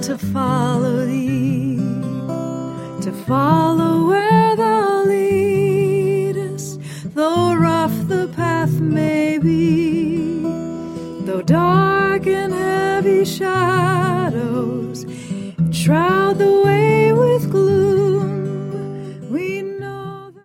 to follow thee, to follow where thou leadest, though rough the path may be, though dark and heavy shadows shroud the